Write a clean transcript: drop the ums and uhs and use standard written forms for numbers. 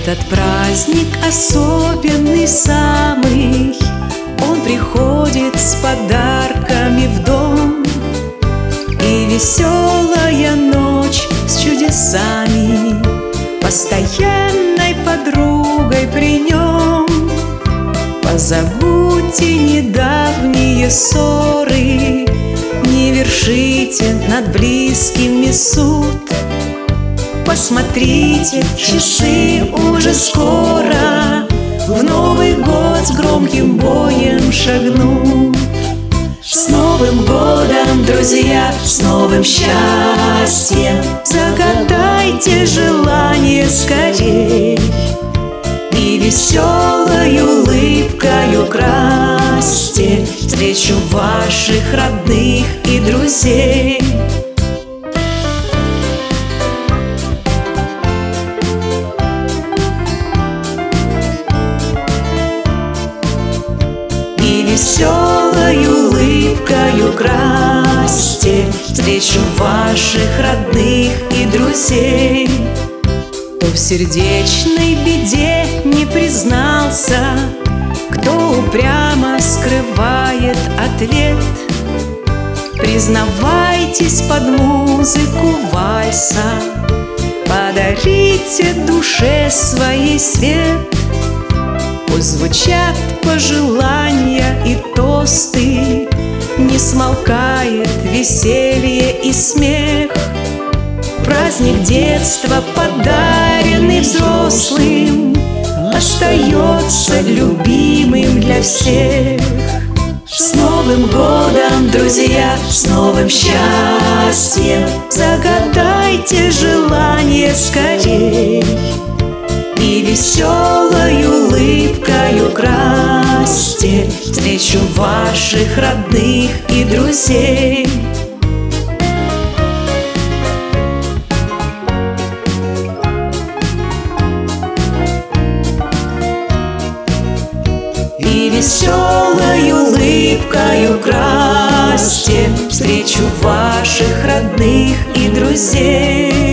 этот праздник особенный самый, он приходит с подарками в дом. И веселая ночь с чудесами, постоянной подругой при нем. Позабудьте недавние ссоры, не вершите над близкими суд. Посмотрите, часы уже скоро в Новый год с громким боем шагнут. С Новым годом, друзья, с новым счастьем! Загадайте желание скорей и веселой улыбкой украсьте встречу ваших родных и друзей. И веселой улыбкой украсьте встречу ваших родных и друзей. Кто в сердечной беде не признался, кто упрямо скрывает ответ, признавайтесь под музыку вальса, подарите душе своей свет. Пусть звучат пожелания и тосты, не смолкает веселье и смех. Праздник детства, подаренный взрослым, остается любимым для всех. С Новым годом, друзья, с новым счастьем! Загадайте желание скорей и веселой улыбкой украсьте встречу ваших родных и друзей. И веселой улыбкой украсьте встречу ваших родных и друзей.